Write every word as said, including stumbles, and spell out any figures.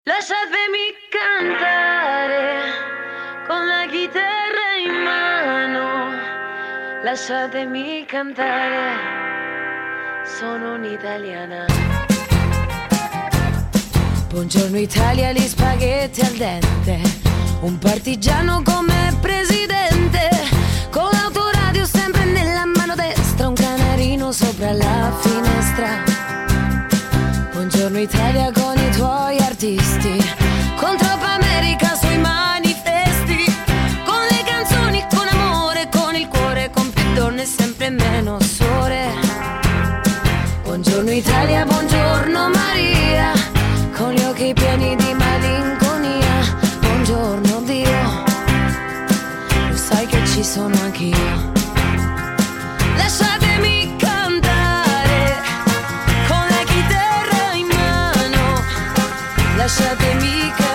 Lasciatemi cantare con la chitarra in mano, lasciatemi cantare, sono un'italiana. Buongiorno Italia, gli spaghetti al dente, un partigiano come presidente, con l'autoradio sempre nella mano destra, un canarino sopra la finestra. Buongiorno Italia con i tuoi artisti, con troppa America sui manifesti, con le canzoni, con amore, con il cuore, con più donne e sempre meno sole. Buongiorno Italia, buongiorno Maria, con gli occhi pieni di malinconia. Buongiorno Dio, lo sai che ci sono anch'io. Lasciatemi cantare con la chitarra in mano, lasciatemi cantare.